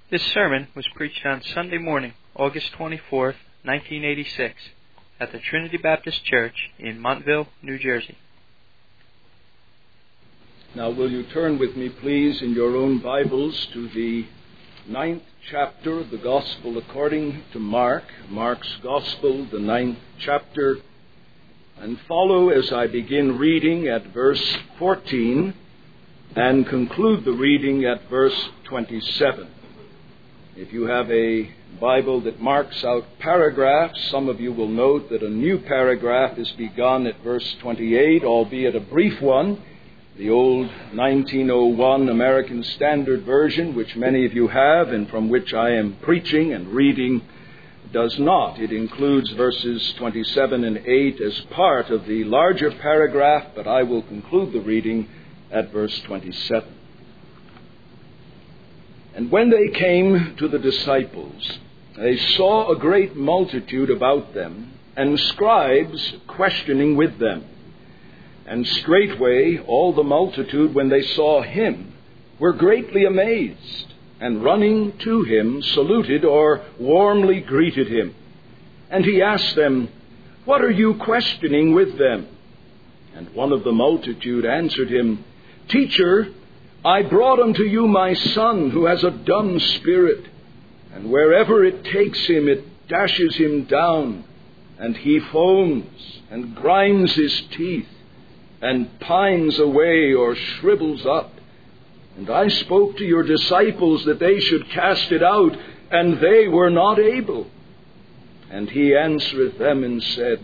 This sermon was preached on Sunday morning, August 24th, 1986, at the Trinity Baptist Church in Montville, New Jersey. Now will you turn with me, please, in your own Bibles to the 9th chapter of the Gospel according to Mark, Mark's Gospel, the 9th chapter, and follow as I begin reading at verse 14 and conclude the reading at verse 27. If you have a Bible that marks out paragraphs, some of you will note that a new paragraph is begun at verse 28, albeit a brief one. The old 1901 American Standard Version, which many of you have and from which I am preaching and reading, does not. It includes verses 27 and 8 as part of the larger paragraph, but I will conclude the reading at verse 27. And when they came to the disciples, they saw a great multitude about them, and scribes questioning with them. And straightway all the multitude, when they saw him, were greatly amazed, and running to him, saluted or warmly greeted him. And he asked them, "What are you questioning with them?" And one of the multitude answered him, "Teacher, I brought unto you my son, who has a dumb spirit, and wherever it takes him, it dashes him down, and he foams, and grinds his teeth, and pines away or shrivels up. And I spoke to your disciples that they should cast it out, and they were not able. And he answereth them and said,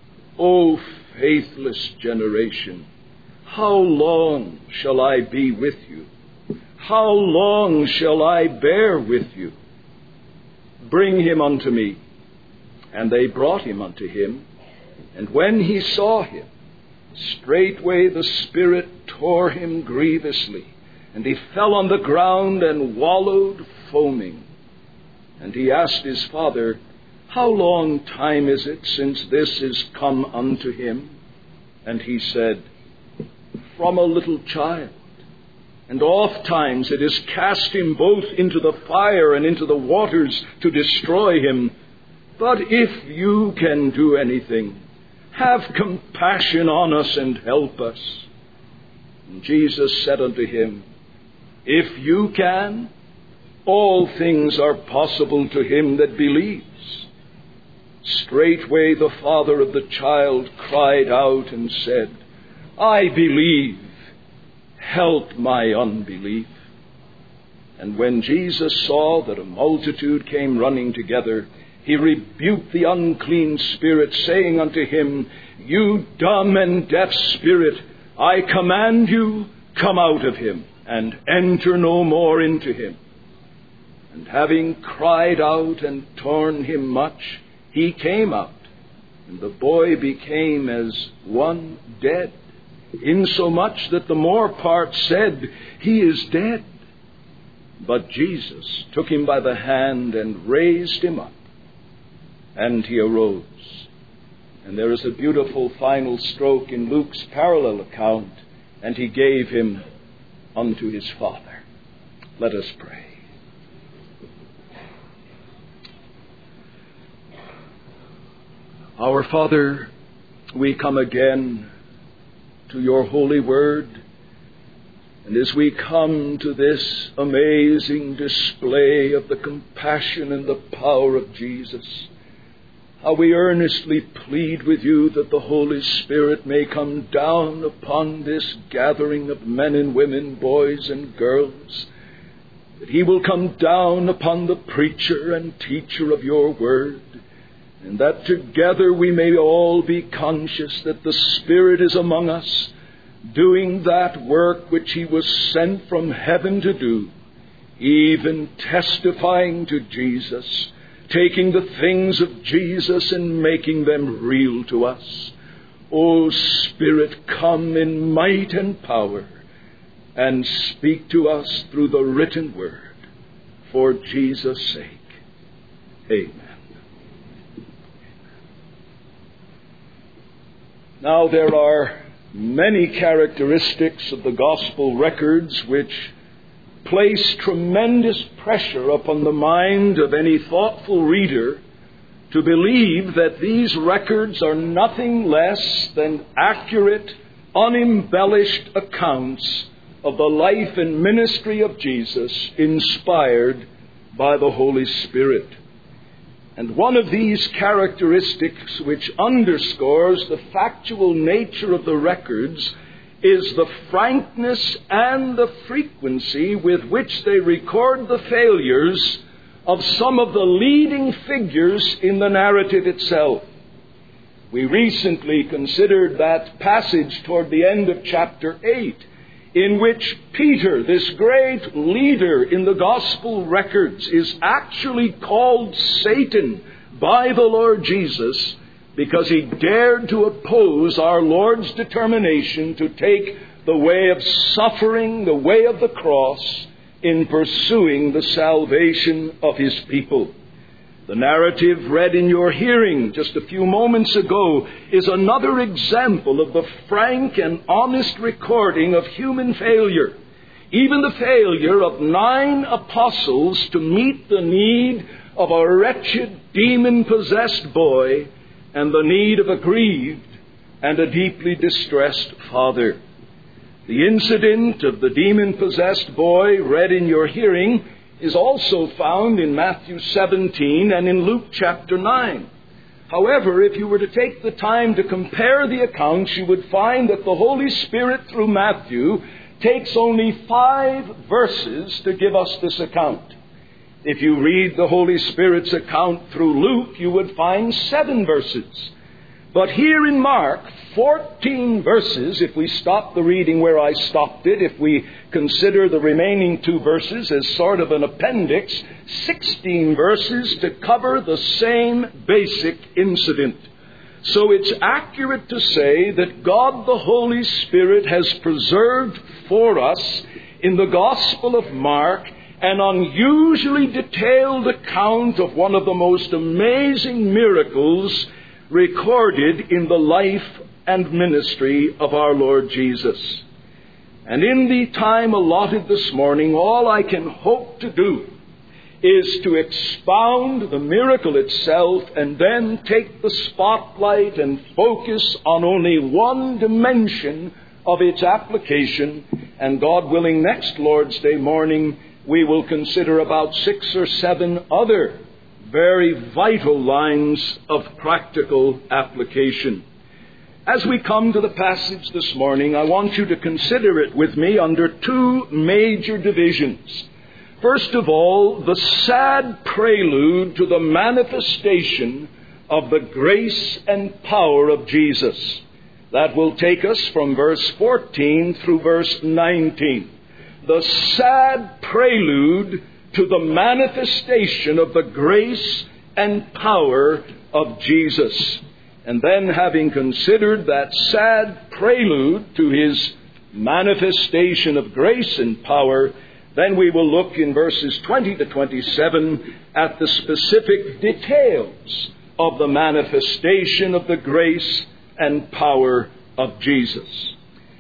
O faithless generation, how long shall I be with you? How long shall I bear with you? Bring him unto me. And they brought him unto him. And when he saw him, straightway the spirit tore him grievously, and he fell on the ground and wallowed, foaming. And he asked his father, How long time is it since this is come unto him? And he said, From a little child. And oft times it has cast him both into the fire and into the waters to destroy him. But if you can do anything, have compassion on us and help us. And Jesus said unto him, If you can, all things are possible to him that believes. Straightway the father of the child cried out and said, I believe, help my unbelief. And when Jesus saw that a multitude came running together, he rebuked the unclean spirit, saying unto him, You dumb and deaf spirit, I command you, come out of him, and enter no more into him. And having cried out and torn him much, he came out, and the boy became as one dead, insomuch that the more part said, He is dead. But Jesus took him by the hand and raised him up. And he arose. And there is a beautiful final stroke in Luke's parallel account. And he gave him unto his Father. Let us pray. Our Father, we come again to your holy word. And as we come to this amazing display of the compassion and the power of Jesus, how we earnestly plead with you that the Holy Spirit may come down upon this gathering of men and women, boys and girls, that he will come down upon the preacher and teacher of your word, and that together we may all be conscious that the Spirit is among us, doing that work which he was sent from heaven to do, even testifying to Jesus, taking the things of Jesus and making them real to us. O Spirit, come in might and power and speak to us through the written word, for Jesus' sake. Amen. Now there are many characteristics of the gospel records which place tremendous pressure upon the mind of any thoughtful reader to believe that these records are nothing less than accurate, unembellished accounts of the life and ministry of Jesus, inspired by the Holy Spirit. And one of these characteristics which underscores the factual nature of the records is the frankness and the frequency with which they record the failures of some of the leading figures in the narrative itself. We recently considered that passage toward the end of chapter 8, in which Peter, this great leader in the gospel records, is actually called Satan by the Lord Jesus because he dared to oppose our Lord's determination to take the way of suffering, the way of the cross, in pursuing the salvation of his people. The narrative read in your hearing just a few moments ago is another example of the frank and honest recording of human failure. Even the failure of 9 apostles to meet the need of a wretched, demon-possessed boy and the need of a grieved and a deeply distressed father. The incident of the demon-possessed boy read in your hearing is also found in Matthew 17 and in Luke chapter 9. However, if you were to take the time to compare the accounts, you would find that the Holy Spirit through Matthew takes only 5 verses to give us this account. If you read the Holy Spirit's account through Luke, you would find 7 verses. But here in Mark, 14 verses, if we stop the reading where I stopped it, if we consider the remaining 2 verses as sort of an appendix, 16 verses to cover the same basic incident. So it's accurate to say that God the Holy Spirit has preserved for us in the Gospel of Mark an unusually detailed account of one of the most amazing miracles recorded in the life and ministry of our Lord Jesus. And in the time allotted this morning, all I can hope to do is to expound the miracle itself and then take the spotlight and focus on only one dimension of its application. And God willing, next Lord's Day morning, we will consider about 6 or 7 other very vital lines of practical application. As we come to the passage this morning, I want you to consider it with me under 2 major divisions. First of all, the sad prelude to the manifestation of the grace and power of Jesus. That will take us from verse 14 through verse 19. The sad prelude to the manifestation of the grace and power of Jesus. And then, having considered that sad prelude to his manifestation of grace and power, then we will look in verses 20 to 27 at the specific details of the manifestation of the grace and power of Jesus.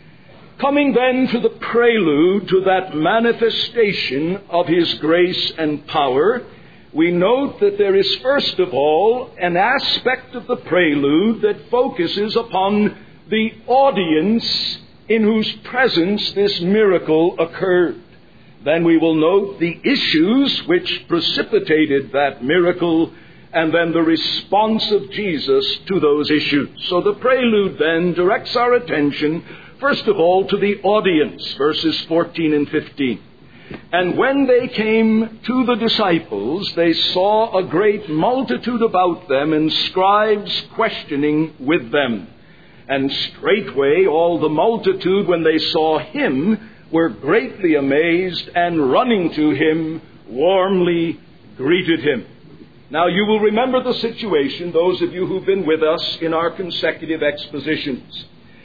Coming then to the prelude to that manifestation of his grace and power, we note that there is first of all an aspect of the prelude that focuses upon the audience in whose presence this miracle occurred. Then we will note the issues which precipitated that miracle, and then the response of Jesus to those issues. So the prelude then directs our attention first of all to the audience, verses 14 and 15. And when they came to the disciples, they saw a great multitude about them, and scribes questioning with them. And straightway all the multitude, when they saw him, were greatly amazed, and running to him, warmly greeted him. Now you will remember the situation, those of you who've been with us in our consecutive expositions.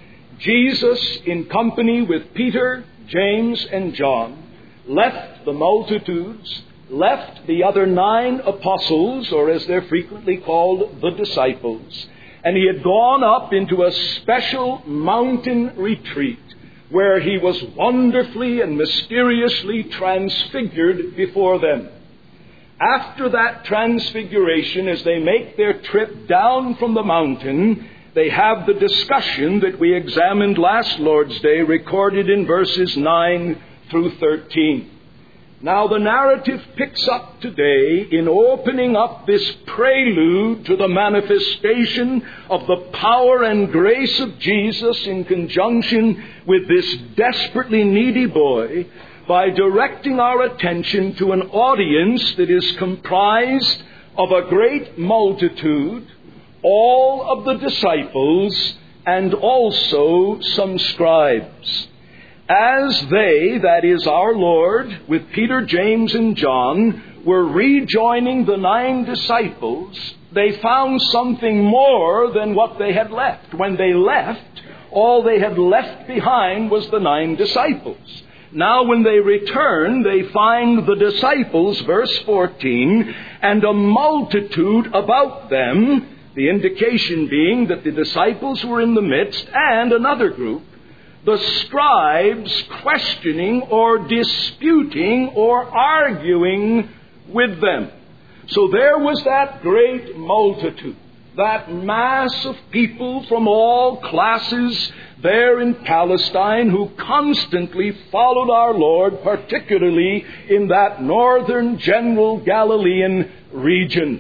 Jesus, in company with Peter, James, and John, left the multitudes, left the other 9 apostles, or as they're frequently called, the disciples, and he had gone up into a special mountain retreat where he was wonderfully and mysteriously transfigured before them. After that transfiguration, as they make their trip down from the mountain, they have the discussion that we examined last Lord's Day, recorded in verses 9 through 13. Now the narrative picks up today in opening up this prelude to the manifestation of the power and grace of Jesus in conjunction with this desperately needy boy, by directing our attention to an audience that is comprised of a great multitude, all of the disciples, and also some scribes. As they, that is our Lord, with Peter, James, and John, were rejoining the 9 disciples, they found something more than what they had left. When they left, all they had left behind was the 9 disciples. Now when they return, they find the disciples, verse 14, and a multitude about them, the indication being that the disciples were in the midst, and another group, the scribes, questioning or disputing or arguing with them. So there was that great multitude, that mass of people from all classes there in Palestine who constantly followed our Lord, particularly in that northern general Galilean region.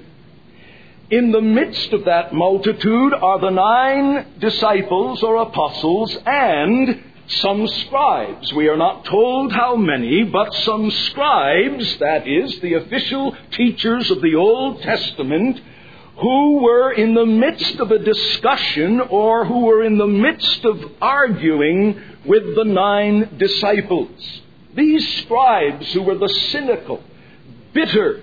In the midst of that multitude are the 9 disciples or apostles and some scribes. We are not told how many, but some scribes, that is, the official teachers of the Old Testament, who were in the midst of a discussion or who were in the midst of arguing with the 9 disciples. These scribes, who were the cynical, bitter,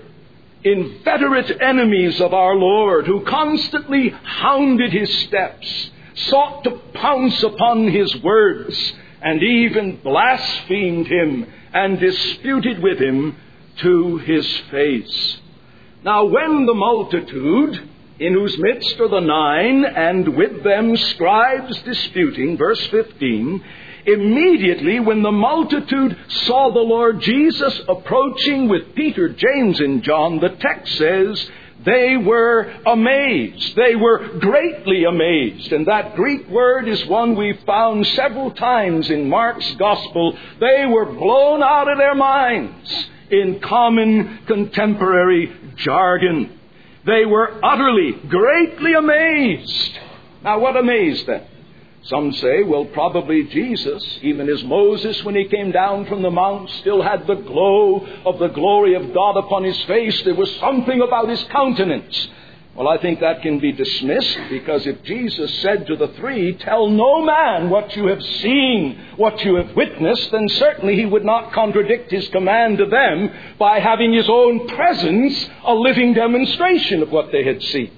inveterate enemies of our Lord, who constantly hounded his steps, sought to pounce upon his words, and even blasphemed him and disputed with him to his face. Now when the multitude, in whose midst are the 9, and with them scribes disputing, verse 15, immediately when the multitude saw the Lord Jesus approaching with Peter, James, and John, the text says, they were amazed. They were greatly amazed. And that Greek word is one we've found several times in Mark's Gospel. They were blown out of their minds in common contemporary jargon. They were utterly, greatly amazed. Now, what amazed them? Some say, well, probably Jesus, even as Moses, when he came down from the mount, still had the glow of the glory of God upon his face. There was something about his countenance. Well, I think that can be dismissed, because if Jesus said to the 3, tell no man what you have seen, what you have witnessed, then certainly he would not contradict his command to them by having his own presence a living demonstration of what they had seen.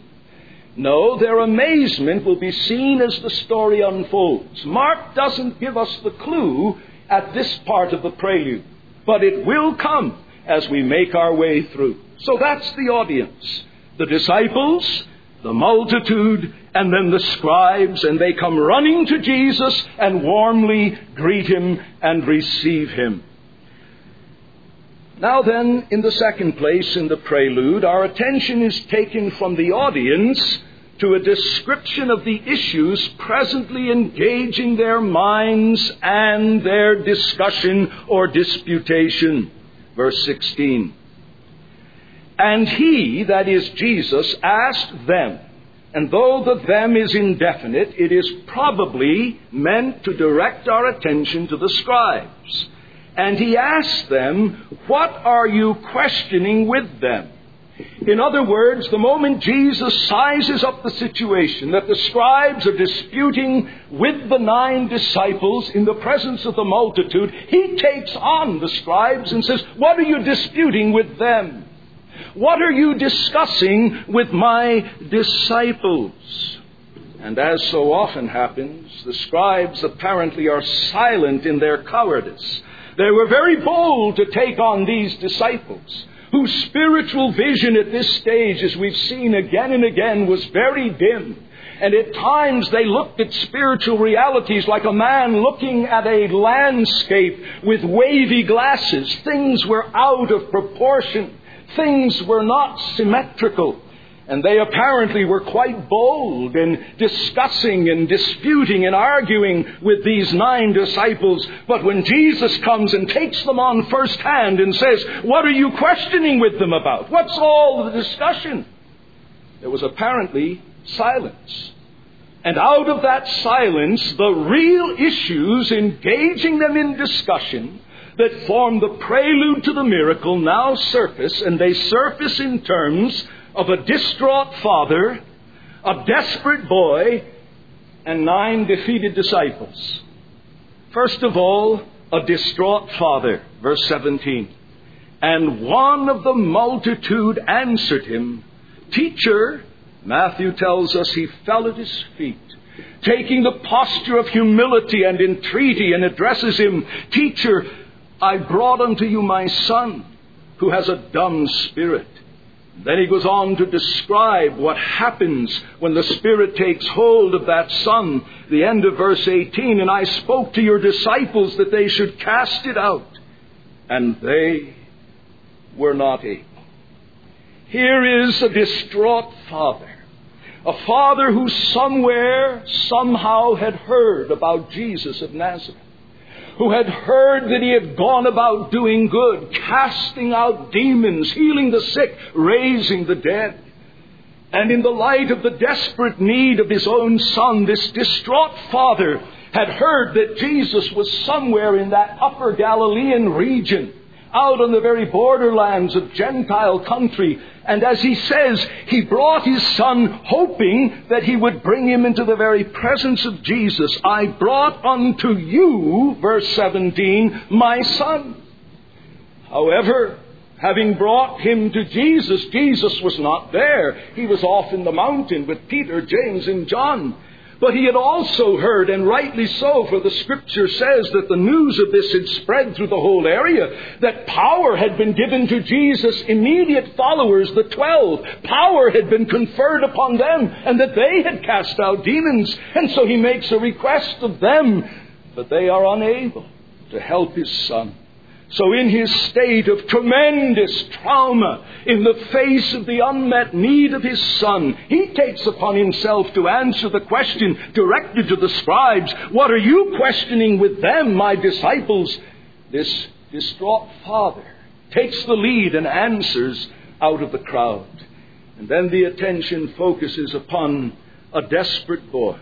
No, their amazement will be seen as the story unfolds. Mark doesn't give us the clue at this part of the prelude, but it will come as we make our way through. So that's the audience. The disciples, the multitude, and then the scribes, and they come running to Jesus and warmly greet him and receive him. Now then, in the second place in the prelude, our attention is taken from the audience to a description of the issues presently engaging their minds and their discussion or disputation. Verse 16. And he, that is Jesus, asked them, and though the them is indefinite, it is probably meant to direct our attention to the scribes. And he asked them, what are you questioning with them? In other words, the moment Jesus sizes up the situation that the scribes are disputing with the 9 disciples in the presence of the multitude, he takes on the scribes and says, what are you disputing with them? What are you discussing with my disciples? And as so often happens, the scribes apparently are silent in their cowardice. They were very bold to take on these disciples, whose spiritual vision at this stage, as we've seen again and again, was very dim. And at times they looked at spiritual realities like a man looking at a landscape with wavy glasses. Things were out of proportion. Things were not symmetrical. And they apparently were quite bold in discussing and disputing and arguing with these 9 disciples. But when Jesus comes and takes them on first hand and says, "What are you questioning with them about? What's all the discussion?" There was apparently silence. And out of that silence, the real issues engaging them in discussion that form the prelude to the miracle now surface, and they surface in terms of a distraught father, a desperate boy, and 9 defeated disciples. First of all, a distraught father, verse 17. "And one of the multitude answered him, 'Teacher,'" Matthew tells us he fell at his feet, taking the posture of humility and entreaty, and addresses him, "Teacher, I brought unto you my son, who has a dumb spirit." Then he goes on to describe what happens when the Spirit takes hold of that son. The end of verse 18, "And I spoke to your disciples that they should cast it out, and they were not able." Here is a distraught father. A father who somewhere, somehow had heard about Jesus of Nazareth. Who had heard that he had gone about doing good, casting out demons, healing the sick, raising the dead. And in the light of the desperate need of his own son, this distraught father had heard that Jesus was somewhere in that upper Galilean region, out on the very borderlands of Gentile country. And as he says, he brought his son hoping that he would bring him into the very presence of Jesus. "I brought unto you," verse 17, "my son." However, having brought him to Jesus, Jesus was not there. He was off in the mountain with Peter, James, and John. But he had also heard, and rightly so, for the Scripture says that the news of this had spread through the whole area, that power had been given to Jesus' immediate followers, the 12. Power had been conferred upon them, and that they had cast out demons. And so he makes a request of them, but they are unable to help his son. So in his state of tremendous trauma, in the face of the unmet need of his son, he takes upon himself to answer the question directed to the scribes, "What are you questioning with them, my disciples?" This distraught father takes the lead and answers out of the crowd. And then the attention focuses upon a desperate boy.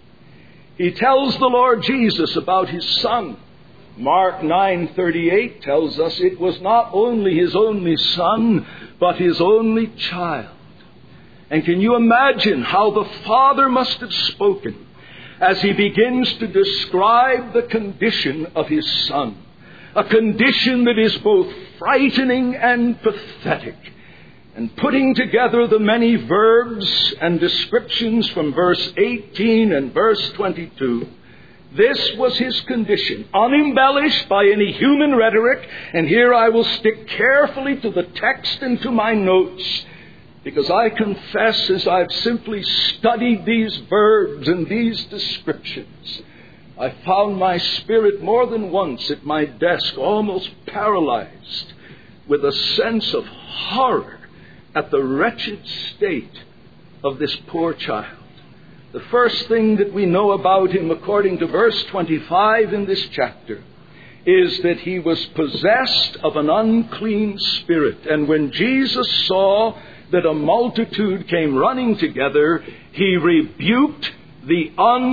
He tells the Lord Jesus about his son. Mark 9:38 tells us it was not only his only son, but his only child. And can you imagine how the father must have spoken as he begins to describe the condition of his son? A condition that is both frightening and pathetic. And putting together the many verbs and descriptions from verse 18 and verse 22, this was his condition, unembellished by any human rhetoric. And here I will stick carefully to the text and to my notes, because I confess, as I've simply studied these verbs and these descriptions, I found my spirit more than once at my desk almost paralyzed with a sense of horror at the wretched state of this poor child. The first thing that we know about him, according to verse 25 in this chapter, is that he was possessed of an unclean spirit. And when Jesus saw that a multitude came running together, he rebuked the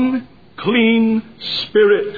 unclean spirit.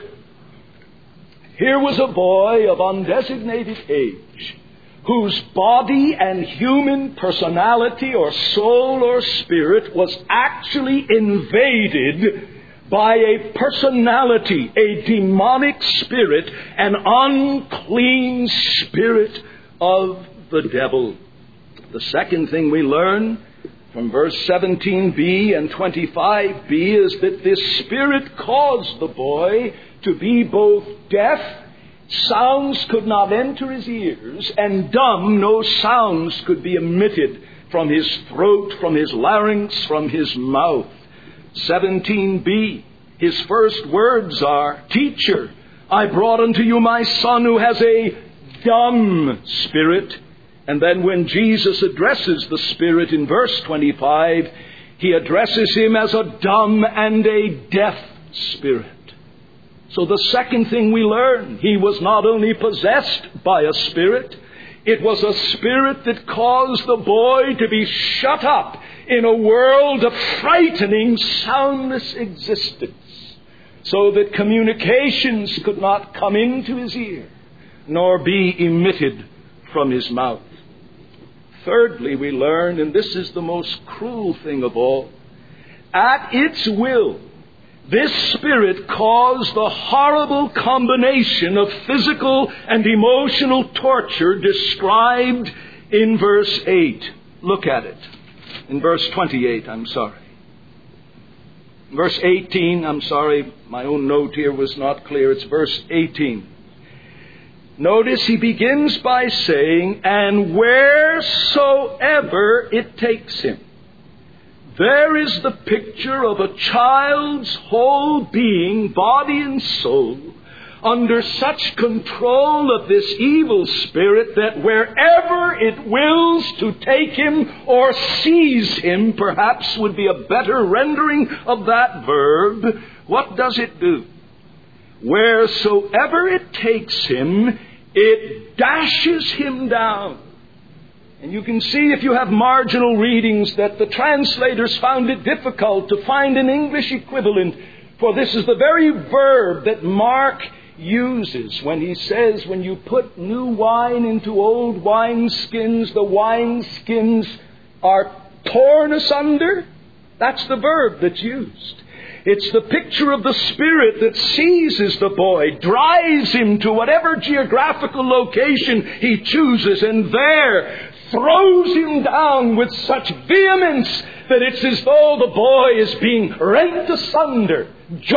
Here was a boy of undesignated age, whose body and human personality or soul or spirit was actually invaded by a personality, a demonic spirit, an unclean spirit of the devil. The second thing we learn from verse 17b and 25b is that this spirit caused the boy to be both deaf, sounds could not enter his ears, and dumb, no sounds could be emitted from his throat, from his larynx, from his mouth. 17b, his first words are, "Teacher, I brought unto you my son who has a dumb spirit." And then when Jesus addresses the spirit in verse 25, he addresses him as a dumb and a deaf spirit. So the second thing we learn, he was not only possessed by a spirit, it was a spirit that caused the boy to be shut up in a world of frightening, soundless existence, so that communications could not come into his ear, nor be emitted from his mouth. Thirdly, we learn, and this is the most cruel thing of all, at its will, this spirit caused the horrible combination of physical and emotional torture described in verse 8. Look at it. In verse 28, Verse 18, my own note here was not clear. It's verse 18. Notice he begins by saying, "And wheresoever it takes him." There is the picture of a child's whole being, body and soul, under such control of this evil spirit that wherever it wills to take him or seize him, perhaps would be a better rendering of that verb, what does it do? Wheresoever it takes him, it dashes him down. And you can see if you have marginal readings that the translators found it difficult to find an English equivalent, for this is the very verb that Mark uses when he says, when you put new wine into old wineskins, the wineskins are torn asunder. That's the verb that's used. It's the picture of the spirit that seizes the boy, drives him to whatever geographical location he chooses, and there throws him down with such vehemence that it's as though the boy is being rent asunder,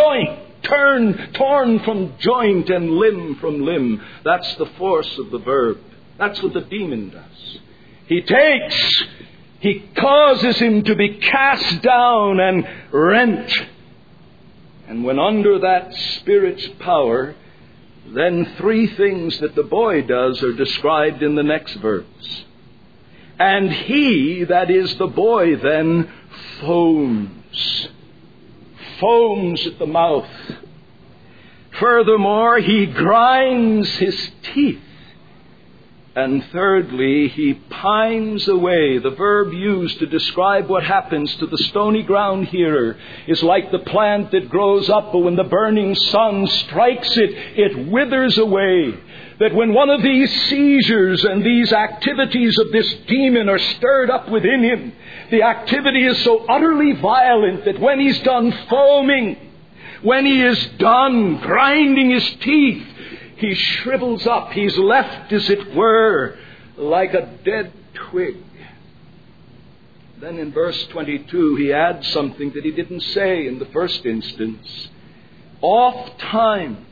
torn from joint and limb from limb. That's the force of the verb. That's what the demon does. He causes him to be cast down and rent. And when under that spirit's power, then three things that the boy does are described in the next verse. And he, that is the boy, then foams at the mouth. Furthermore, he grinds his teeth. And thirdly, he pines away. The verb used to describe what happens to the stony ground hearer is like the plant that grows up, but when the burning sun strikes it, it withers away. That when one of these seizures and these activities of this demon are stirred up within him, the activity is so utterly violent that when he's done foaming, when he is done grinding his teeth, he shrivels up. He's left, as it were, like a dead twig. Then in verse 22, he adds something that he didn't say in the first instance. Oft times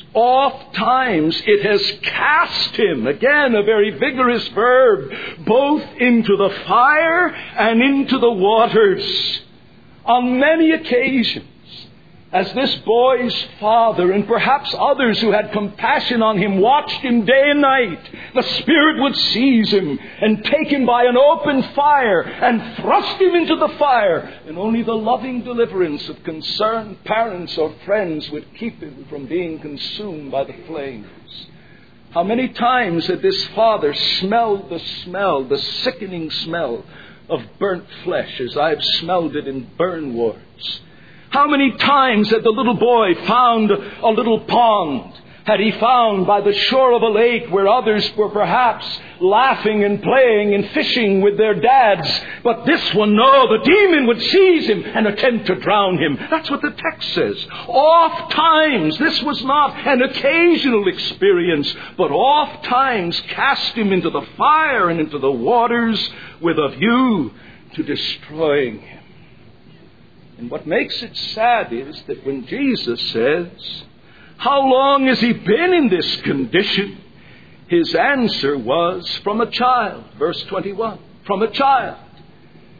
it has cast him, again a very vigorous verb, both into the fire and into the waters. On many occasions, as this boy's father and perhaps others who had compassion on him watched him day and night, the Spirit would seize him and take him by an open fire and thrust him into the fire. And only the loving deliverance of concerned parents or friends would keep him from being consumed by the flames. How many times had this father smelled the sickening smell of burnt flesh as I've smelled it in burn wards? How many times had the little boy found a little pond? Had he found by the shore of a lake where others were perhaps laughing and playing and fishing with their dads? But this one, no, the demon would seize him and attempt to drown him. That's what the text says. Oft times, this was not an occasional experience, but oft times cast him into the fire and into the waters with a view to destroying him. And what makes it sad is that when Jesus says, "How long has he been in this condition?" his answer was, "From a child." Verse 21, from a child.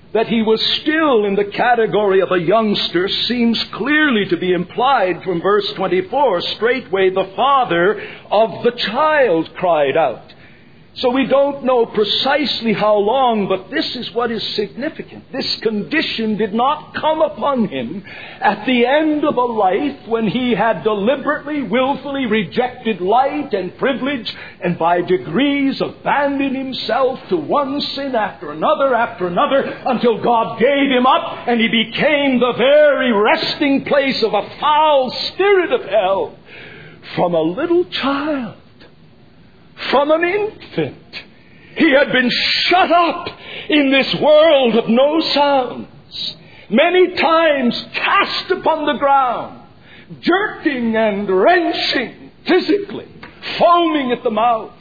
that he was still in the category of a youngster seems clearly to be implied from verse 24. Straightway the father of the child cried out. So we don't know precisely how long, but this is what is significant. This condition did not come upon him at the end of a life when he had deliberately, willfully rejected light and privilege and by degrees abandoned himself to one sin after another until God gave him up and he became the very resting place of a foul spirit of hell. From a little child, from an infant, he had been shut up in this world of no sounds, many times cast upon the ground, jerking and wrenching physically, foaming at the mouth,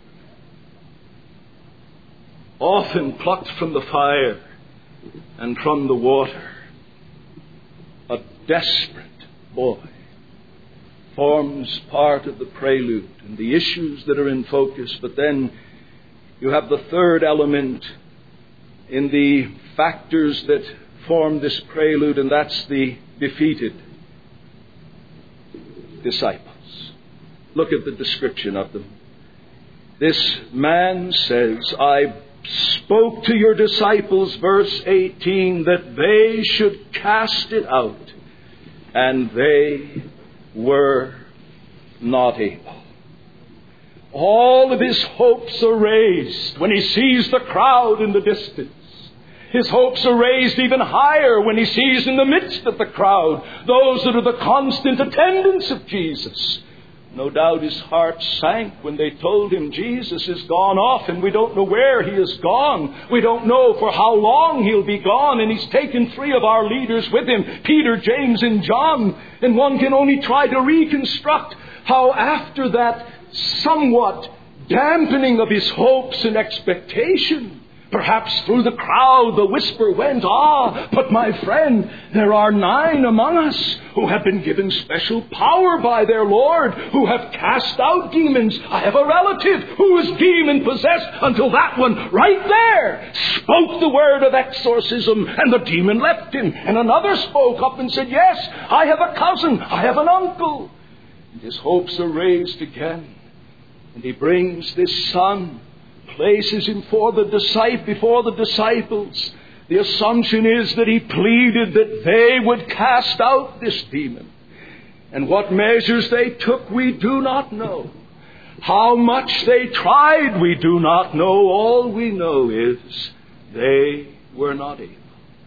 often plucked from the fire and from the water. A desperate boy forms part of the prelude and the issues that are in focus. But then you have the third element in the factors that form this prelude, and that's the defeated disciples. Look at the description of them. This man says, I spoke to your disciples, verse 18, that they should cast it out, and they were not able. All of his hopes are raised when he sees the crowd in the distance. His hopes are raised even higher when he sees in the midst of the crowd those that are the constant attendants of Jesus. No doubt his heart sank when they told him Jesus is gone off and we don't know where he is gone. We don't know for how long he'll be gone, and he's taken 3 of our leaders with him, Peter, James, and John. And one can only try to reconstruct how after that somewhat dampening of his hopes and expectation, perhaps through the crowd the whisper went, but my friend, there are 9 among us who have been given special power by their Lord, who have cast out demons. I have a relative who was demon-possessed until that one right there spoke the word of exorcism and the demon left him. And another spoke up and said, yes, I have a cousin, I have an uncle. And his hopes are raised again. And he brings this son, places him before the disciples. The assumption is that he pleaded that they would cast out this demon. And what measures they took, we do not know. How much they tried, we do not know. All we know is they were not able.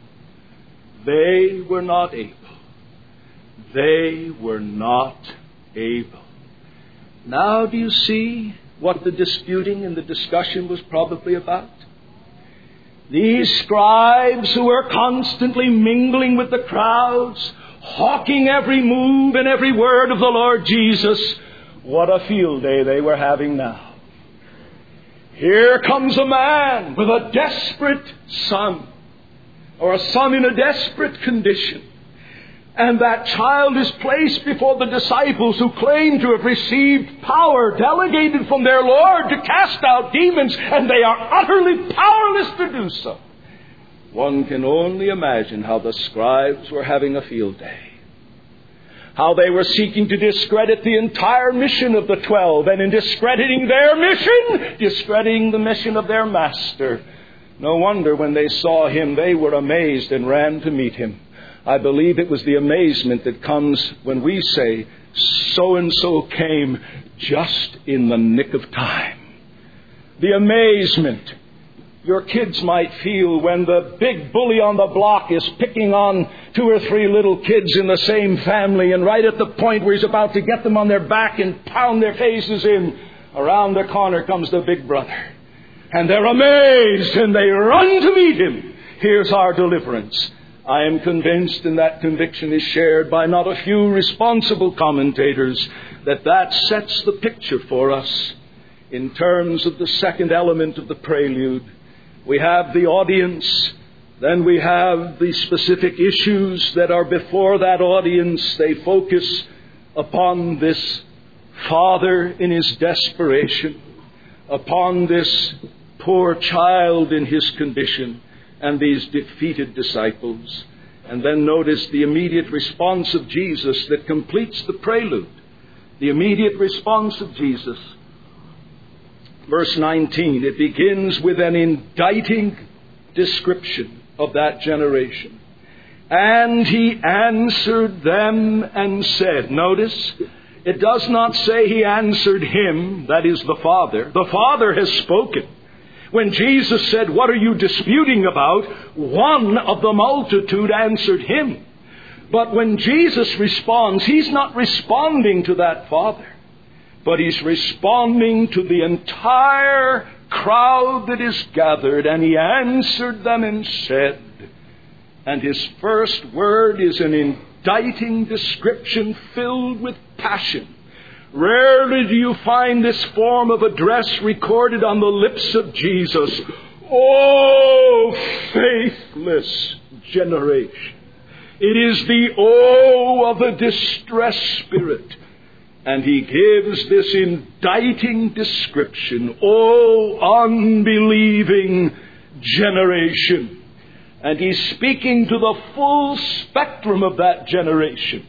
They were not able. They were not able. Now do you see what the disputing and the discussion was probably about? These scribes who were constantly mingling with the crowds, hawking every move and every word of the Lord Jesus, what a field day they were having now. Here comes a man with a desperate son, or a son in a desperate condition. And that child is placed before the disciples who claim to have received power delegated from their Lord to cast out demons, and they are utterly powerless to do so. One can only imagine how the scribes were having a field day. How they were seeking to discredit the entire mission of the 12, and in discrediting their mission, discrediting the mission of their master. No wonder when they saw him, they were amazed and ran to meet him. I believe it was the amazement that comes when we say, so-and-so came just in the nick of time. The amazement your kids might feel when the big bully on the block is picking on 2 or 3 little kids in the same family, and right at the point where he's about to get them on their back and pound their faces in, around the corner comes the big brother. And they're amazed and they run to meet him. Here's our deliverance. I am convinced, and that conviction is shared by not a few responsible commentators, that sets the picture for us in terms of the second element of the prelude. We have the audience, then we have the specific issues that are before that audience. They focus upon this father in his desperation, upon this poor child in his condition. and these defeated disciples. And then notice the immediate response of Jesus that completes the prelude. The immediate response of Jesus. Verse 19, it begins with an indicting description of that generation. And he answered them and said, notice, it does not say he answered him, that is the Father. The Father has spoken. When Jesus said, what are you disputing about? One of the multitude answered him. But when Jesus responds, he's not responding to that Father, but he's responding to the entire crowd that is gathered. And he answered them and said, and his first word is an indicting description filled with passion. Rarely do you find this form of address recorded on the lips of Jesus. Oh, faithless generation. It is the oh of a distressed spirit. And he gives this indicting description. Oh, unbelieving generation. And he's speaking to the full spectrum of that generation.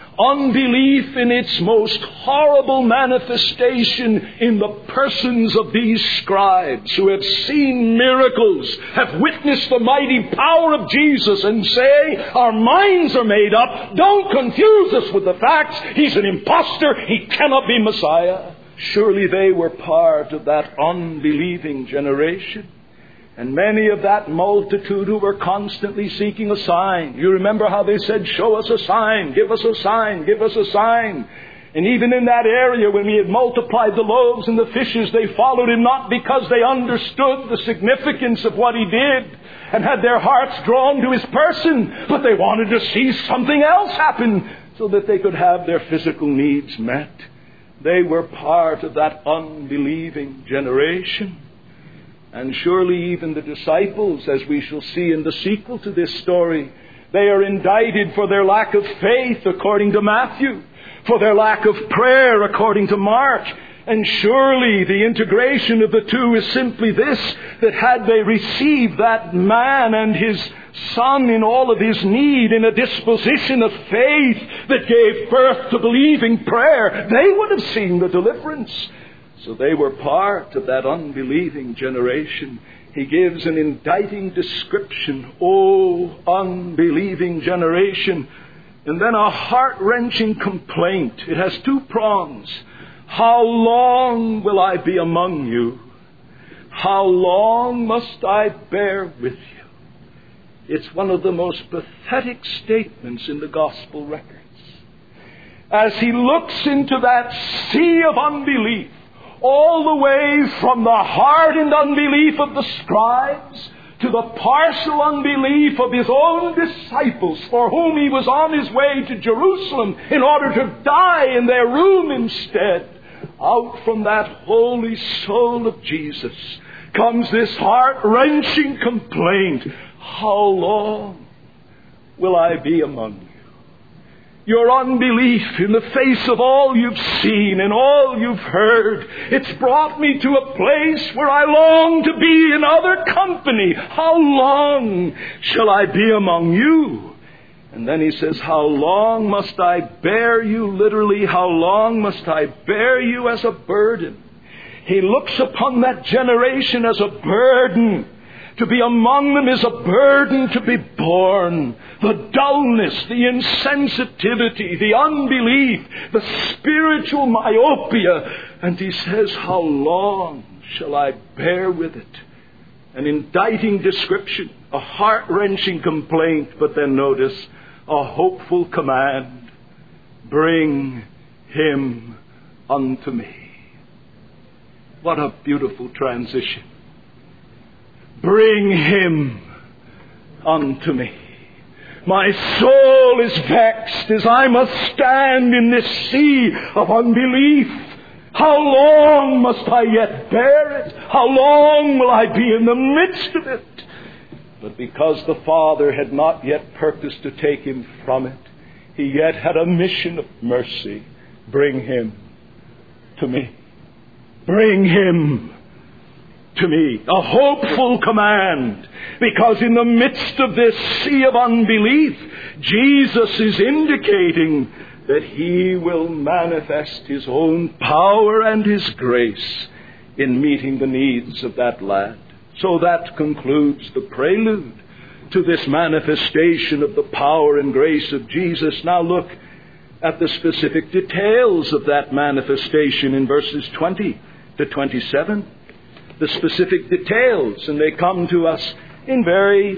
Unbelief in its most horrible manifestation in the persons of these scribes who have seen miracles, have witnessed the mighty power of Jesus and say, our minds are made up. Don't confuse us with the facts. He's an impostor. He cannot be Messiah. Surely they were part of that unbelieving generation. And many of that multitude who were constantly seeking a sign. You remember how they said, show us a sign, give us a sign, give us a sign. And even in that area, when he had multiplied the loaves and the fishes, they followed him not because they understood the significance of what he did and had their hearts drawn to his person, but they wanted to see something else happen so that they could have their physical needs met. They were part of that unbelieving generation. And surely even the disciples, as we shall see in the sequel to this story, they are indicted for their lack of faith, according to Matthew, for their lack of prayer, according to Mark. And surely the integration of the two is simply this, that had they received that man and his son in all of his need, in a disposition of faith that gave birth to believing prayer, they would have seen the deliverance. So they were part of that unbelieving generation. He gives an indicting description. Oh, unbelieving generation. And then a heart-wrenching complaint. It has two prongs. How long will I be among you? How long must I bear with you? It's one of the most pathetic statements in the gospel records. As he looks into that sea of unbelief, all the way from the hardened unbelief of the scribes to the partial unbelief of his own disciples, for whom he was on his way to Jerusalem in order to die in their room instead. Out from that holy soul of Jesus comes this heart-wrenching complaint. How long will I be among you? Your unbelief in the face of all you've seen and all you've heard, it's brought me to a place where I long to be in other company. How long shall I be among you? And then he says, how long must I bear you? Literally, how long must I bear you as a burden? He looks upon that generation as a burden. To be among them is a burden to be borne. The dullness, the insensitivity, the unbelief, the spiritual myopia. And he says, how long shall I bear with it? An indicting description, a heart-wrenching complaint, but then notice, a hopeful command. Bring him unto me. What a beautiful transition. Bring him unto me. My soul is vexed as I must stand in this sea of unbelief. How long must I yet bear it? How long will I be in the midst of it? But because the Father had not yet purposed to take him from it, he yet had a mission of mercy. Bring him to me. Bring him to me, a hopeful command, because in the midst of this sea of unbelief, Jesus is indicating that He will manifest His own power and His grace in meeting the needs of that lad. So that concludes the prelude to this manifestation of the power and grace of Jesus. Now look at the specific details of that manifestation in verses 20 to 27. The specific details, and they come to us in very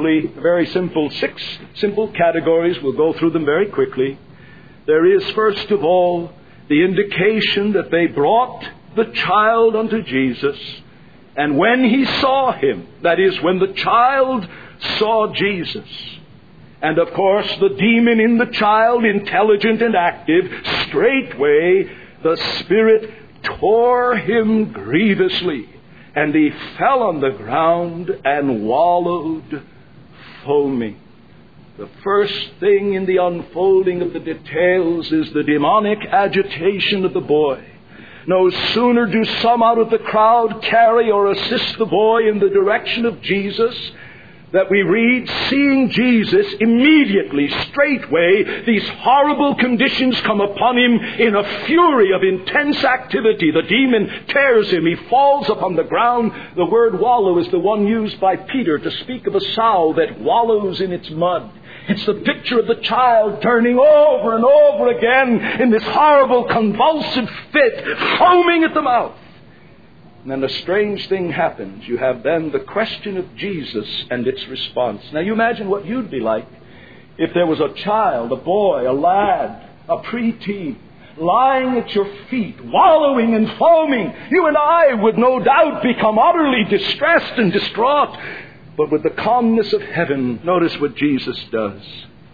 simple 6 simple categories. We'll go through them very quickly. There is, first of all, the indication that they brought the child unto Jesus, and when he saw him, that is, when the child saw Jesus, and of course the demon in the child, intelligent and active, straightway the Spirit tore him grievously, and he fell on the ground and wallowed, foaming. The first thing in the unfolding of the details is the demonic agitation of the boy. No sooner do some out of the crowd carry or assist the boy in the direction of Jesus, that we read, seeing Jesus, immediately, straightway, these horrible conditions come upon him in a fury of intense activity. The demon tears him. He falls upon the ground. The word wallow is the one used by Peter to speak of a sow that wallows in its mud. It's the picture of the child turning over and over again in this horrible convulsive fit, foaming at the mouth. And then a strange thing happens. You have then the question of Jesus and its response. Now you imagine what you'd be like if there was a child, a boy, a lad, a preteen, lying at your feet, wallowing and foaming. You and I would no doubt become utterly distressed and distraught. But with the calmness of heaven, notice what Jesus does.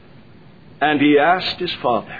And he asked his Father.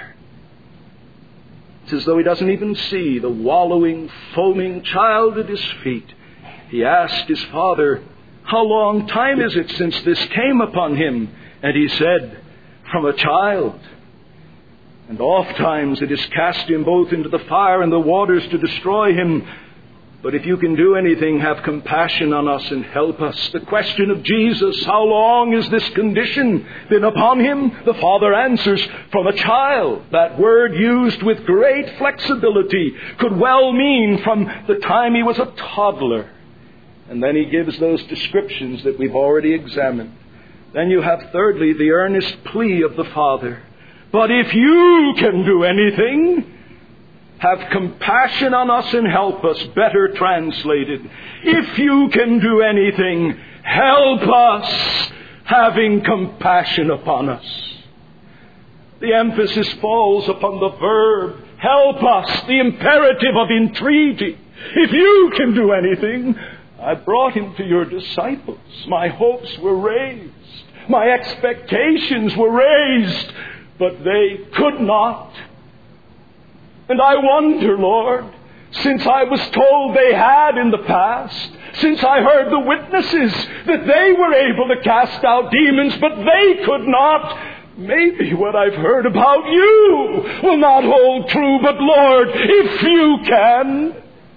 It's as though he doesn't even see the wallowing, foaming child at his feet. He asked his Father, how long time is it since this came upon him? And he said, from a child. And oft times it has cast him both into the fire and the waters to destroy him. But if you can do anything, have compassion on us and help us. The question of Jesus, how long has this condition been upon him? The Father answers, from a child. That word, used with great flexibility, could well mean from the time he was a toddler. And then he gives those descriptions that we've already examined. Then you have, thirdly, the earnest plea of the Father. But if you can do anything, have compassion on us and help us, better translated. If you can do anything, help us, having compassion upon us. The emphasis falls upon the verb, help us, the imperative of entreaty. If you can do anything, I brought him to your disciples. My hopes were raised. My expectations were raised, but they could not. And I wonder, Lord, since I was told they had in the past, since I heard the witnesses that they were able to cast out demons, but they could not, maybe what I've heard about you will not hold true. But Lord, if you can,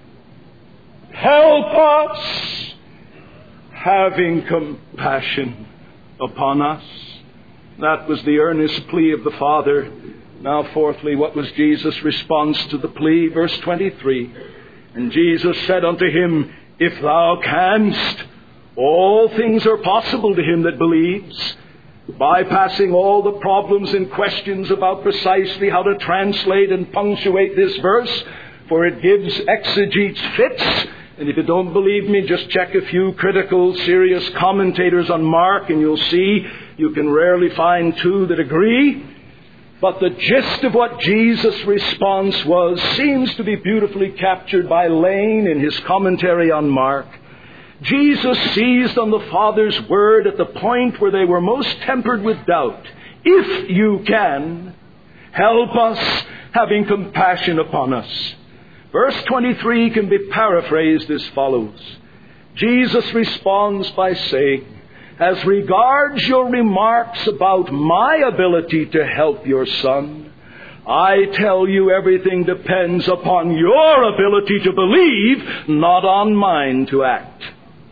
help us, having compassion upon us. That was the earnest plea of the Father. Now, fourthly, what was Jesus' response to the plea? Verse 23. And Jesus said unto him, if thou canst, all things are possible to him that believes. Bypassing all the problems and questions about precisely how to translate and punctuate this verse, for it gives exegetes fits. And if you don't believe me, just check a few critical, serious commentators on Mark, and you'll see you can rarely find two that agree. But the gist of what Jesus' response was seems to be beautifully captured by Lane in his commentary on Mark. Jesus seized on the Father's word at the point where they were most tempered with doubt. If you can, help us, having compassion upon us. Verse 23 can be paraphrased as follows. Jesus responds by saying, as regards your remarks about my ability to help your son, I tell you, everything depends upon your ability to believe, not on mine to act.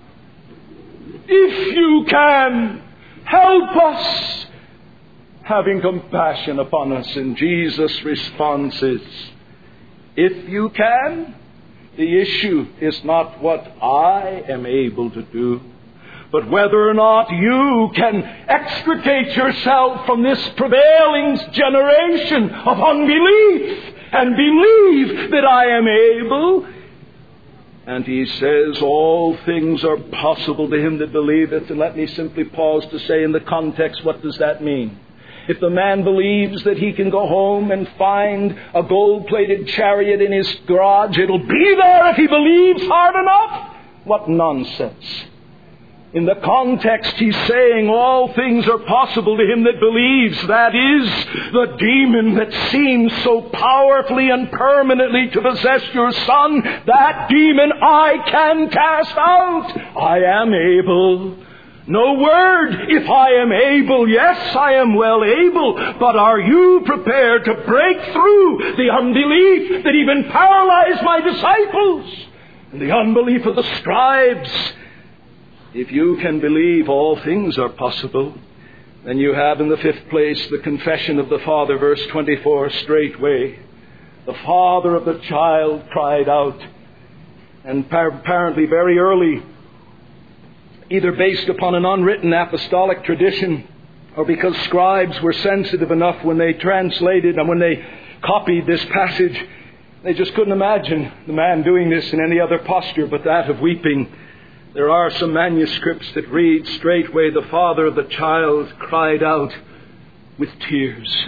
If you can, help us. Having compassion upon us. And Jesus' response is, if you can, the issue is not what I am able to do, but whether or not you can extricate yourself from this prevailing generation of unbelief and believe that I am able. And he says, all things are possible to him that believeth. And let me simply pause to say in the context, what does that mean? If the man believes that he can go home and find a gold-plated chariot in his garage, it'll be there if he believes hard enough. What nonsense. In the context, he's saying all things are possible to him that believes. That is, the demon that seems so powerfully and permanently to possess your son, that demon I can cast out. I am able. No word, if I am able. Yes, I am well able. But are you prepared to break through the unbelief that even paralyzed my disciples and the unbelief of the scribes? If you can believe all things are possible, then you have in the fifth place the confession of the Father, verse 24, straightway. The father of the child cried out, and apparently very early, either based upon an unwritten apostolic tradition or because scribes were sensitive enough when they translated and when they copied this passage, they just couldn't imagine the man doing this in any other posture but that of weeping. There are some manuscripts that read, straightway the father of the child cried out with tears.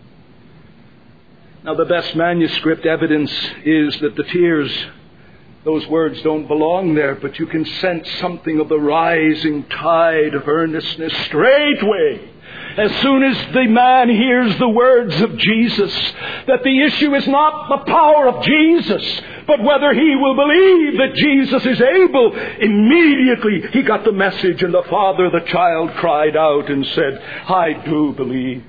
Now the best manuscript evidence is that the tears, those words don't belong there, but you can sense something of the rising tide of earnestness. Straightway, as soon as the man hears the words of Jesus, that the issue is not the power of Jesus, but whether he will believe that Jesus is able. Immediately he got the message, and the father of the child cried out and said, I do believe.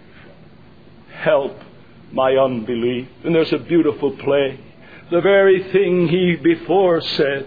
Help my unbelief. And there's a beautiful play. The very thing he before said,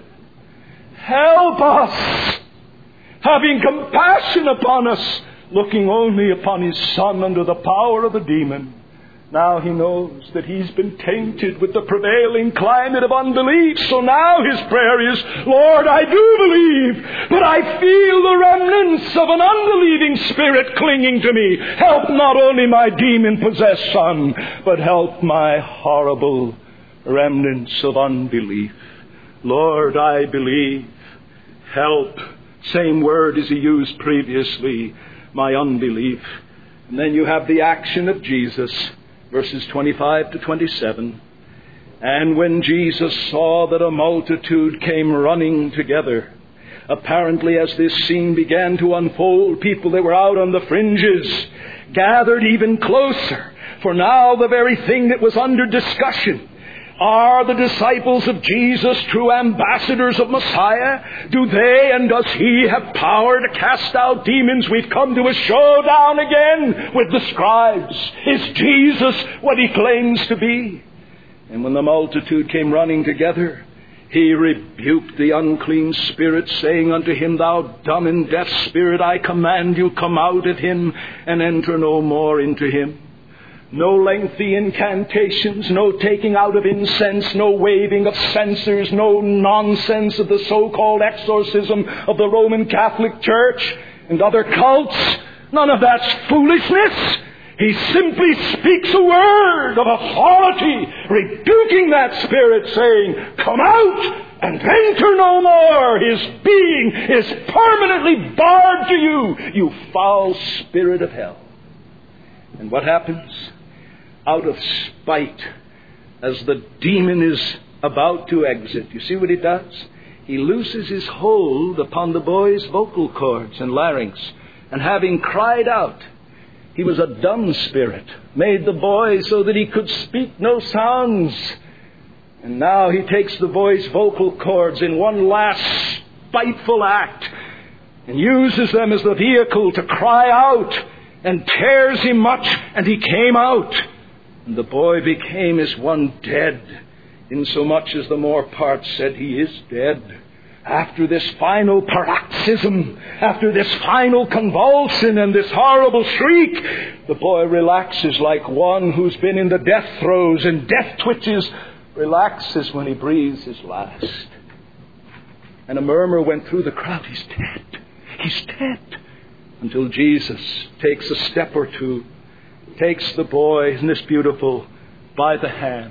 help us, having compassion upon us, looking only upon his son under the power of the demon. Now he knows that he's been tainted with the prevailing climate of unbelief. So now his prayer is, Lord, I do believe, but I feel the remnants of an unbelieving spirit clinging to me. Help not only my demon-possessed son, but help my horrible remnants of unbelief. Lord, I believe. Help. Same word as he used previously, my unbelief. And then you have the action of Jesus. Verses 25 to 27. And when Jesus saw that a multitude came running together, apparently as this scene began to unfold, people that were out on the fringes gathered even closer. For now the very thing that was under discussion, are the disciples of Jesus true ambassadors of Messiah? Do they and does he have power to cast out demons? We've come to a showdown again with the scribes. Is Jesus what he claims to be? And when the multitude came running together, he rebuked the unclean spirit, saying unto him, Thou dumb and deaf spirit, I command you, come out of him and enter no more into him. No lengthy incantations, no taking out of incense, no waving of censers, no nonsense of the so-called exorcism of the Roman Catholic Church and other cults. None of that's foolishness. He simply speaks a word of authority, rebuking that spirit, saying, Come out and enter no more. His being is permanently barred to you, you foul spirit of hell. And what happens? Out of spite, as the demon is about to exit, you see what he does? He looses his hold upon the boy's vocal cords and larynx, and having cried out, he was a dumb spirit, made the boy so that he could speak no sounds. And now he takes the boy's vocal cords in one last spiteful act and uses them as the vehicle to cry out, and tears him much, and he came out. And the boy became as one dead, insomuch as the more part said, he is dead. After this final paroxysm, after this final convulsion and this horrible shriek, the boy relaxes like one who's been in the death throes and death twitches, relaxes when he breathes his last. And a murmur went through the crowd, he's dead, he's dead. Until Jesus takes a step or two, takes the boy, isn't this beautiful, by the hand,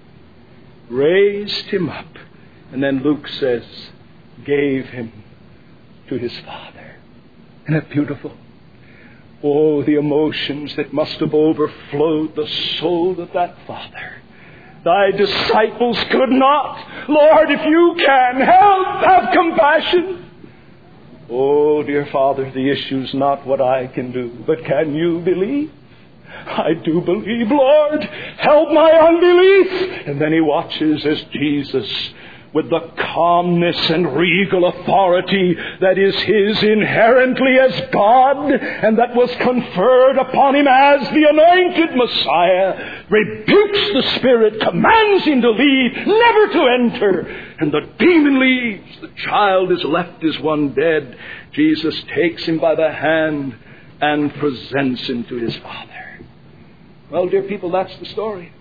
raised him up, and then Luke says, gave him to his Father. Isn't that beautiful? Oh, the emotions that must have overflowed the soul of that father. Thy disciples could not. Lord, if you can, help, have compassion. Oh, dear Father, the issue's not what I can do, but can you believe? I do believe, Lord, help my unbelief. And then he watches as Jesus, with the calmness and regal authority that is his inherently as God, and that was conferred upon him as the anointed Messiah, rebukes the spirit, commands him to leave, never to enter, and the demon leaves. The child is left as one dead. Jesus takes him by the hand and presents him to his Father. Well, dear people, that's the story.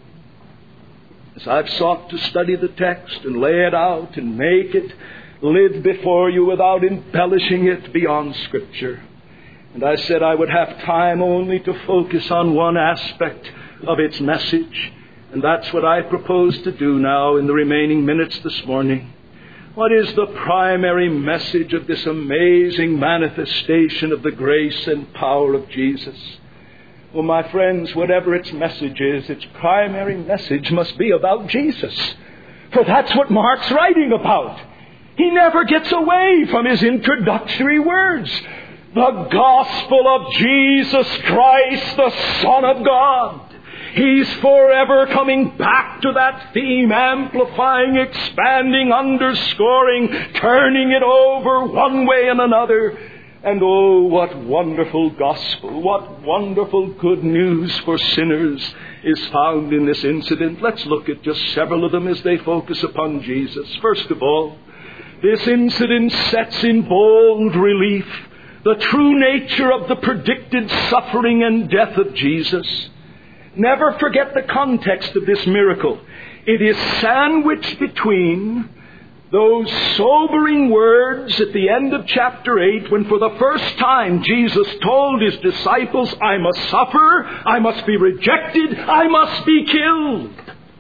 As I've sought to study the text and lay it out and make it live before you without embellishing it beyond Scripture. And I said I would have time only to focus on one aspect of its message. And that's what I propose to do now in the remaining minutes this morning. What is the primary message of this amazing manifestation of the grace and power of Jesus? Well, my friends, whatever its message is, its primary message must be about Jesus. For that's what Mark's writing about. He never gets away from his introductory words. The gospel of Jesus Christ, the Son of God. He's forever coming back to that theme, amplifying, expanding, underscoring, turning it over one way and another. And oh, what wonderful gospel, what wonderful good news for sinners is found in this incident. Let's look at just several of them as they focus upon Jesus. First of all, this incident sets in bold relief the true nature of the predicted suffering and death of Jesus. Never forget the context of this miracle. It is sandwiched between those sobering words at the end of chapter 8, when for the first time Jesus told his disciples, I must suffer, I must be rejected, I must be killed.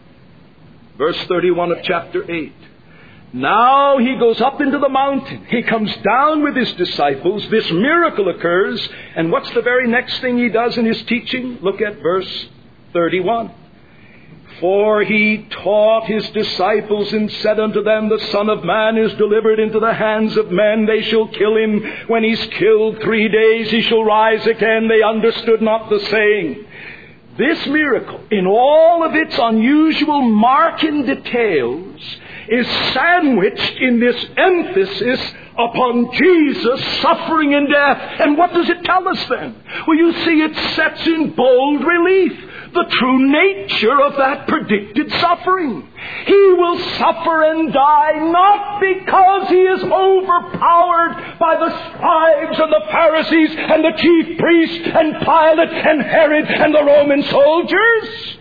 Verse 31 of chapter 8. Now he goes up into the mountain. He comes down with his disciples. This miracle occurs. And what's the very next thing he does in his teaching? Look at verse 31. For he taught his disciples and said unto them, the Son of Man is delivered into the hands of men. They shall kill him. When he's killed 3 days, he shall rise again. They understood not the saying. This miracle, in all of its unusual marking details, is sandwiched in this emphasis upon Jesus' suffering and death. And what does it tell us then? Well, you see, it sets in bold relief the true nature of that predicted suffering. He will suffer and die not because he is overpowered by the scribes and the Pharisees and the chief priests and Pilate and Herod and the Roman soldiers.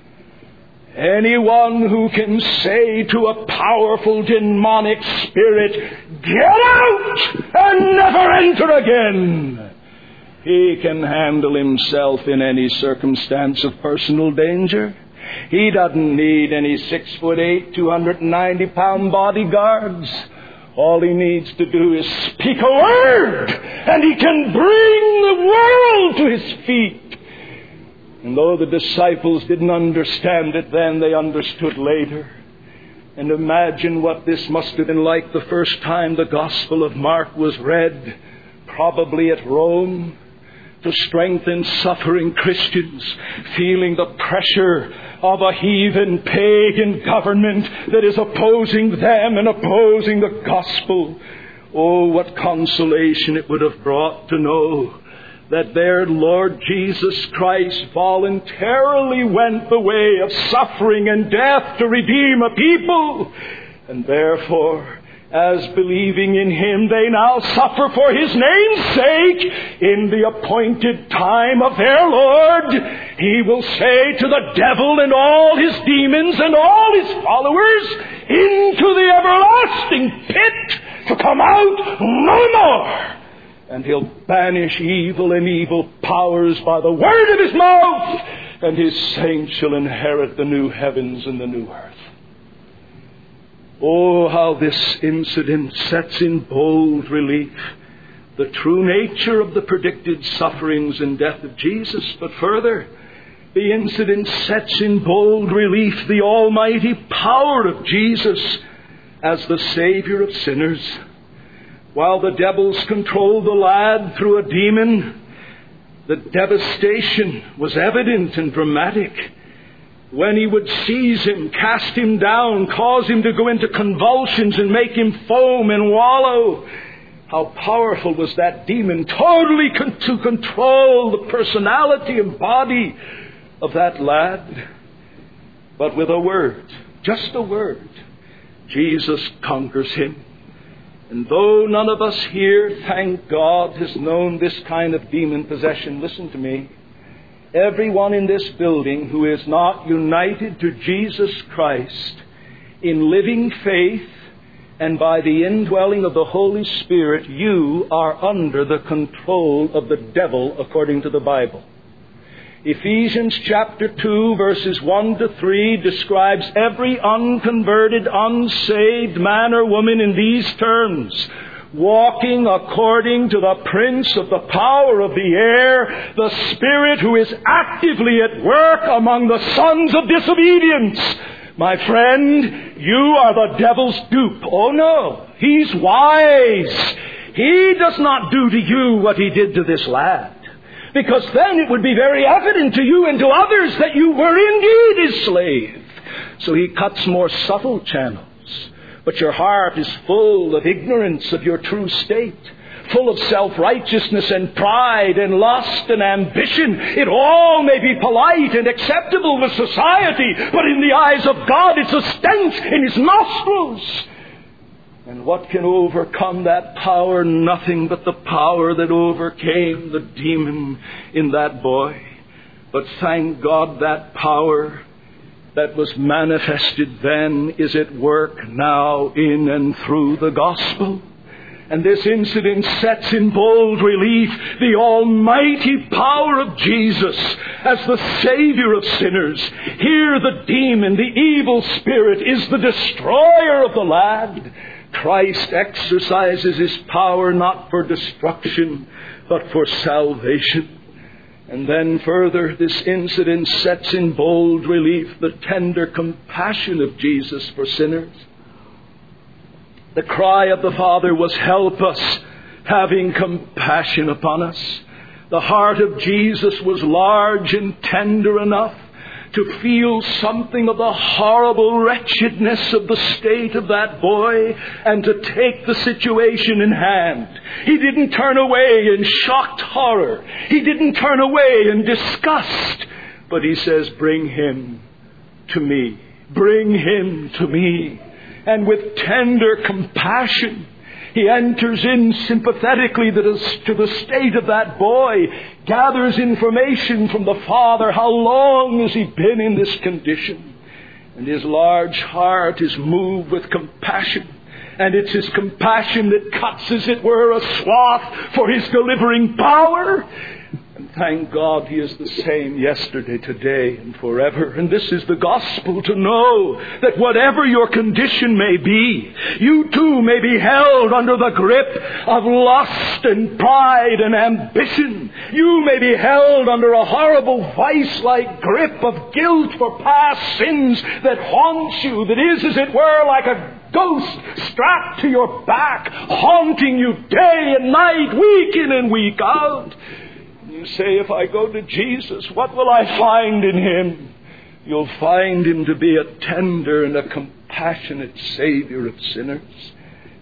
Anyone who can say to a powerful demonic spirit, get out and never enter again, he can handle himself in any circumstance of personal danger. He doesn't need any 6'8", 290-pound bodyguards. All he needs to do is speak a word, and he can bring the world to his feet. And though the disciples didn't understand it then, they understood later. And imagine what this must have been like the first time the Gospel of Mark was read, probably at Rome, to strengthen suffering Christians, feeling the pressure of a heathen, pagan government that is opposing them and opposing the gospel. Oh, what consolation it would have brought to know that their Lord Jesus Christ voluntarily went the way of suffering and death to redeem a people. And therefore, as believing in Him, they now suffer for His name's sake. In the appointed time of their Lord, He will say to the devil and all his demons and all his followers, into the everlasting pit, to come out no more. And He'll banish evil and evil powers by the word of His mouth, and His saints shall inherit the new heavens and the new earth. Oh, how this incident sets in bold relief the true nature of the predicted sufferings and death of Jesus. But further, the incident sets in bold relief the almighty power of Jesus as the Savior of sinners. While the devils controlled the lad through a demon, the devastation was evident and dramatic. When he would seize him, cast him down, cause him to go into convulsions and make him foam and wallow, how powerful was that demon, totally to control the personality and body of that lad. But with a word, just a word, Jesus conquers him. And though none of us here, thank God, has known this kind of demon possession, listen to me, everyone in this building who is not united to Jesus Christ in living faith and by the indwelling of the Holy Spirit, you are under the control of the devil according to the Bible. Ephesians chapter 2 verses 1 to 3 describes every unconverted, unsaved man or woman in these terms: walking according to the prince of the power of the air, the spirit who is actively at work among the sons of disobedience. My friend, you are the devil's dupe. Oh no, he's wise. He does not do to you what he did to this lad, because then it would be very evident to you and to others that you were indeed his slave. So he cuts more subtle channels. But your heart is full of ignorance of your true state, full of self-righteousness and pride and lust and ambition. It all may be polite and acceptable with society, but in the eyes of God it's a stench in His nostrils. And what can overcome that power? Nothing but the power that overcame the demon in that boy. But thank God that power that was manifested then is at work now in and through the gospel. And this incident sets in bold relief the almighty power of Jesus as the Savior of sinners. Here the demon, the evil spirit, is the destroyer of the lad. Christ exercises His power not for destruction, but for salvation. And then further, this incident sets in bold relief the tender compassion of Jesus for sinners. The cry of the Father was, "Help us," having compassion upon us. The heart of Jesus was large and tender enough to feel something of the horrible wretchedness of the state of that boy and to take the situation in hand. He didn't turn away in shocked horror. He didn't turn away in disgust. But He says, "Bring him to me. Bring him to me." And with tender compassion, He enters in sympathetically to the state of that boy, gathers information from the father. How long has he been in this condition? And his large heart is moved with compassion. And it's His compassion that cuts, as it were, a swath for His delivering power. And thank God He is the same yesterday, today, and forever. And this is the gospel, to know that whatever your condition may be, you too may be held under the grip of lust and pride and ambition. You may be held under a horrible vice-like grip of guilt for past sins that haunts you, that is, as it were, like a ghost strapped to your back, haunting you day and night, week in and week out. You say, "If I go to Jesus, what will I find in Him?" You'll find Him to be a tender and a compassionate Savior of sinners.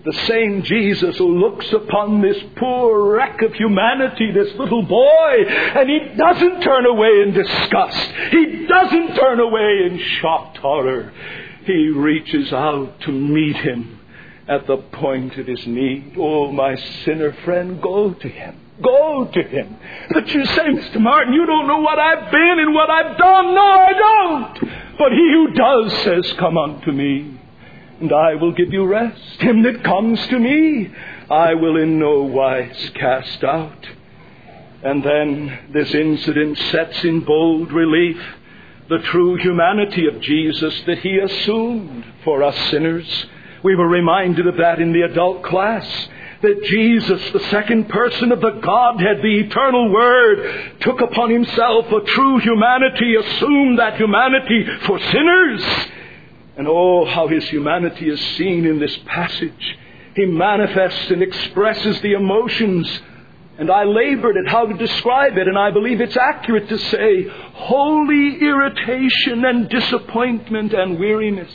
The same Jesus who looks upon this poor wreck of humanity, this little boy, and He doesn't turn away in disgust. He doesn't turn away in shocked horror. He reaches out to meet him at the point of his need. Oh, my sinner friend, go to Him. Go to Him. But you say, Mr. Martin, you don't know what I've been and what I've done. No, I don't. But He who does says, come unto me, and I will give you rest. Him that comes to me, I will in no wise cast out. And then this incident sets in bold relief the true humanity of Jesus that He assumed for us sinners. We were reminded of that in the adult class, that Jesus, the second person of the Godhead, the eternal Word, took upon Himself a true humanity, assumed that humanity for sinners. And oh, how His humanity is seen in this passage. He manifests and expresses the emotions. And I labored at how to describe it, and I believe it's accurate to say holy irritation and disappointment and weariness.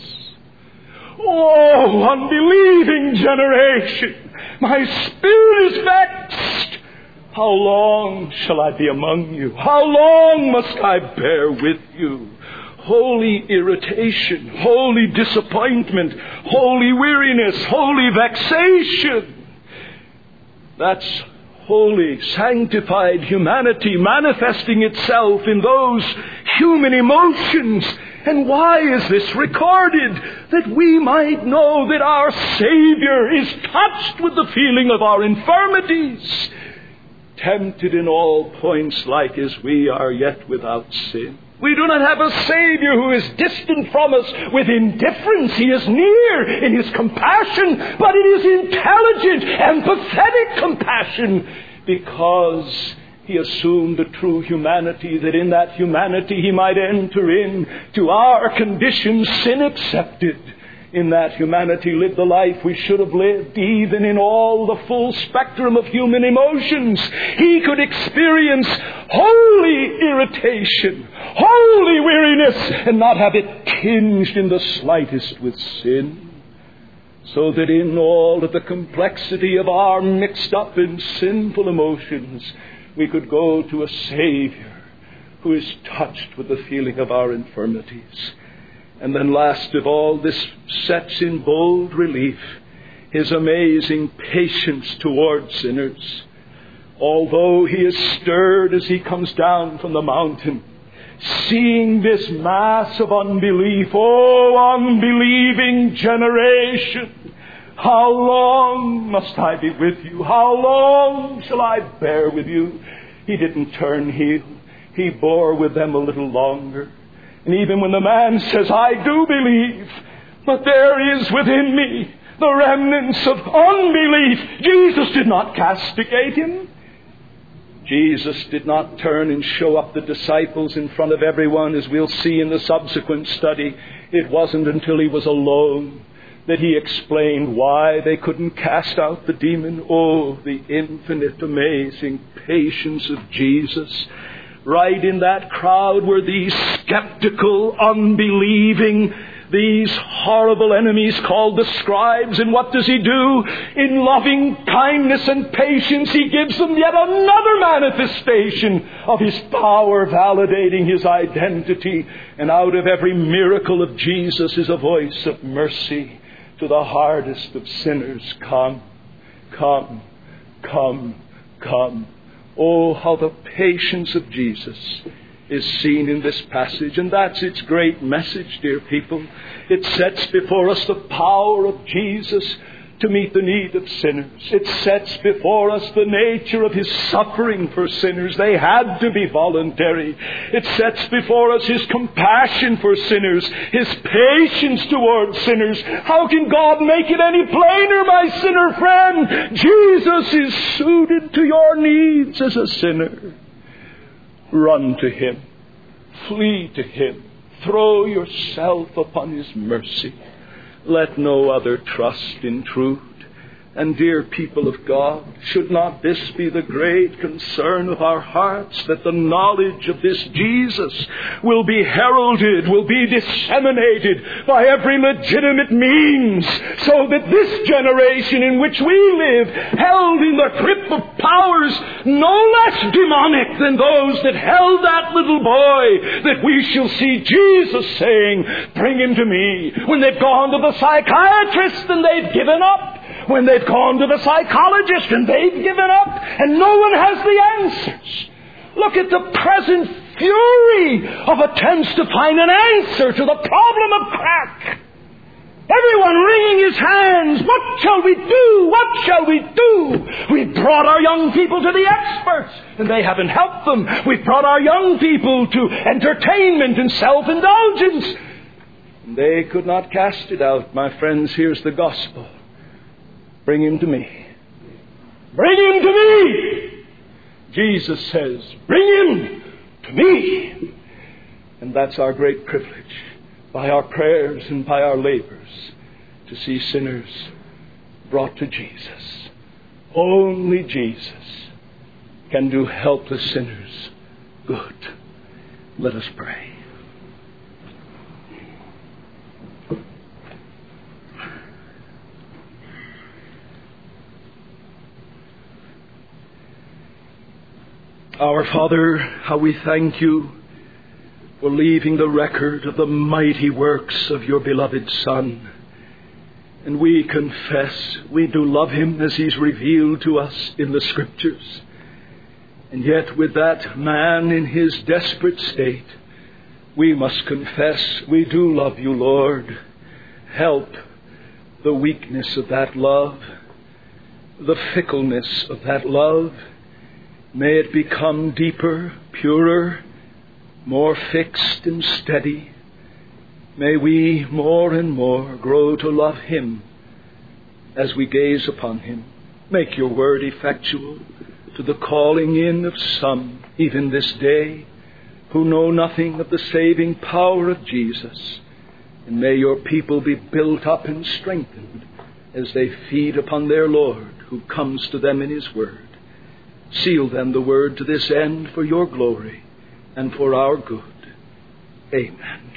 Oh, unbelieving generation, my spirit is vexed. How long shall I be among you? How long must I bear with you? Holy irritation, holy disappointment, holy weariness, holy vexation. That's holy, sanctified humanity manifesting itself in those human emotions. And why is this recorded? That we might know that our Savior is touched with the feeling of our infirmities, tempted in all points like as we are, yet without sin. We do not have a Savior who is distant from us with indifference. He is near in His compassion, but it is intelligent, empathetic compassion, because He assumed a true humanity, that in that humanity He might enter in to our condition, sin accepted. In that humanity lived the life we should have lived, even in all the full spectrum of human emotions. He could experience holy irritation, holy weariness, and not have it tinged in the slightest with sin. So that in all of the complexity of our mixed up and sinful emotions, we could go to a Savior who is touched with the feeling of our infirmities. And then last of all, this sets in bold relief His amazing patience toward sinners. Although He is stirred as He comes down from the mountain, seeing this mass of unbelief, oh, unbelieving generation, how long must I be with you? How long shall I bear with you? He didn't turn heel. He bore with them a little longer. And even when the man says, I do believe, but there is within me the remnants of unbelief, Jesus did not castigate him. Jesus did not turn and show up the disciples in front of everyone, as we'll see in the subsequent study. It wasn't until He was alone that He explained why they couldn't cast out the demon. Oh, the infinite, amazing patience of Jesus. Right in that crowd were these skeptical, unbelieving, these horrible enemies called the scribes. And what does He do? In loving kindness and patience, He gives them yet another manifestation of His power, validating His identity. And out of every miracle of Jesus is a voice of mercy to the hardest of sinners. Come, come, come, come. Oh, how the patience of Jesus is seen in this passage. And that's its great message, dear people. It sets before us the power of Jesus to meet the need of sinners. It sets before us the nature of His suffering for sinners. They had to be voluntary. It sets before us His compassion for sinners, His patience towards sinners. How can God make it any plainer, my sinner friend? Jesus is suited to your needs as a sinner. Run to Him. Flee to Him. Throw yourself upon His mercy. Let no other trust intrude. And dear people of God, should not this be the great concern of our hearts, that the knowledge of this Jesus will be heralded, will be disseminated by every legitimate means, so that this generation in which we live, held in the grip of powers no less demonic than those that held that little boy, that we shall see Jesus saying, "Bring him to me," when they've gone to the psychiatrist and they've given up, when they've gone to the psychologist and they've given up, and no one has the answers. Look at the present fury of attempts to find an answer to the problem of crack. Everyone wringing his hands. What shall we do? What shall we do? We've brought our young people to the experts, and they haven't helped them. We've brought our young people to entertainment and self-indulgence, and they could not cast it out. My friends, here's the gospel. Bring him to me. Bring him to me. Jesus says, bring him to me. And that's our great privilege, by our prayers and by our labors, to see sinners brought to Jesus. Only Jesus can do helpless sinners good. Let us pray. Our Father, how we thank you for leaving the record of the mighty works of your beloved Son. And we confess we do love him as he's revealed to us in the Scriptures. And yet with that man in his desperate state, we must confess we do love you, Lord. Help the weakness of that love, the fickleness of that love. May it become deeper, purer, more fixed and steady. May we more and more grow to love him as we gaze upon him. Make your word effectual to the calling in of some, even this day, who know nothing of the saving power of Jesus. And may your people be built up and strengthened as they feed upon their Lord, who comes to them in his word. Seal then the word to this end for your glory and for our good. Amen.